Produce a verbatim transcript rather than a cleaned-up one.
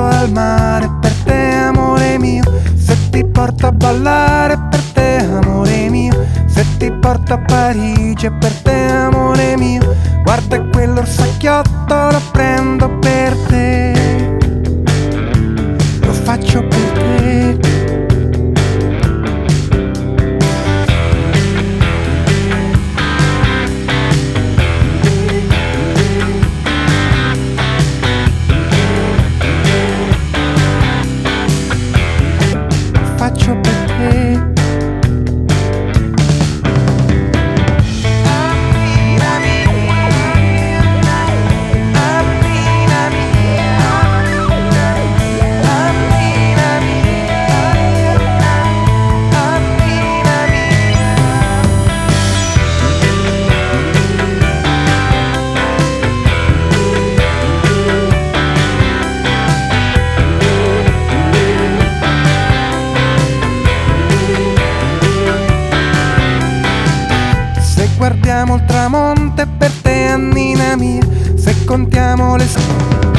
al mare per te, amore mio. Se ti porto a ballare per te, amore mio. Se ti porto a Parigi per te, amore mio. Guarda quell'orsacchiotto, lo prendo per te, lo faccio per te. Faccio per te. Guardiamo il tramonto per te, Annina mia. Se contiamo le